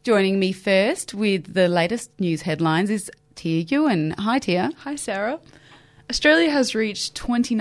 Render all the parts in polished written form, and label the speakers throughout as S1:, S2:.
S1: Joining me first with the latest news headlines is Tia Ewan. Hi, Tia.
S2: Hi, Sarah. Australia has reached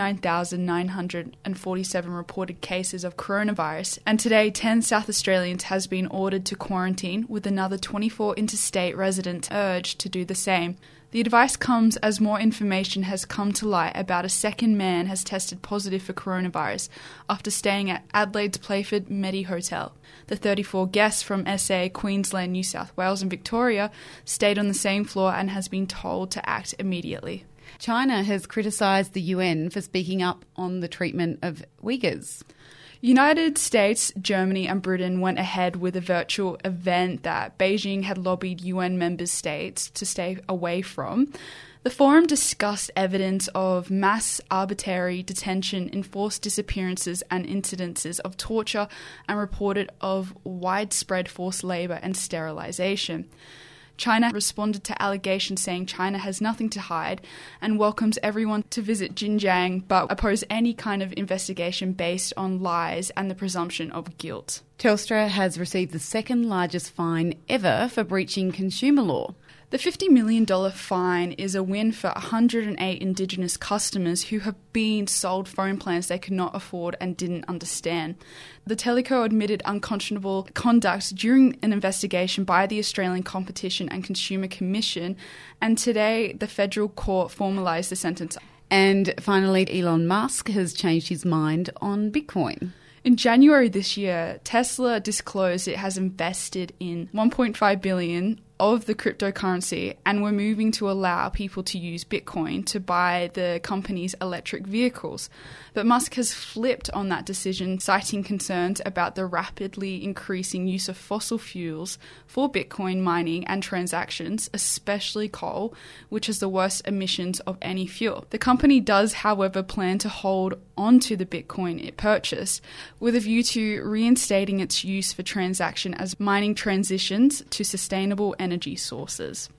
S2: 29,947 reported cases of coronavirus, and today 10 South Australians has been ordered to quarantine, with another 24 interstate residents urged to do the same. The advice comes as more information has come to light about a second man has tested positive for coronavirus after staying at Adelaide's Playford Medi Hotel. The 34 guests from SA, Queensland, New South Wales and Victoria stayed on the same floor and has been told to act immediately.
S1: China has criticised the UN for speaking up on the treatment of Uyghurs.
S2: United States, Germany and Britain went ahead with a virtual event that Beijing had lobbied UN member states to stay away from. The forum discussed evidence of mass arbitrary detention, enforced disappearances and incidences of torture, and reported of widespread forced labour and sterilisation. China responded to allegations saying China has nothing to hide and welcomes everyone to visit Xinjiang, but opposed any kind of investigation based on lies and the presumption of guilt.
S1: Telstra has received the second largest fine ever for breaching consumer law.
S2: The $50 million fine is a win for 108 Indigenous customers who have been sold phone plans they could not afford and didn't understand. The teleco admitted unconscionable conduct during an investigation by the Australian Competition and Consumer Commission, and today the federal court formalised the sentence.
S1: And finally, Elon Musk has changed his mind on Bitcoin.
S2: In January this year, Tesla disclosed it has invested in $1.5 billion of the cryptocurrency, and we're moving to allow people to use Bitcoin to buy the company's electric vehicles. But Musk has flipped on that decision, citing concerns about the rapidly increasing use of fossil fuels for Bitcoin mining and transactions, especially coal, which has the worst emissions of any fuel. The company does, however, plan to hold onto the Bitcoin it purchased, with a view to reinstating its use for transaction as mining transitions to sustainable energy sources.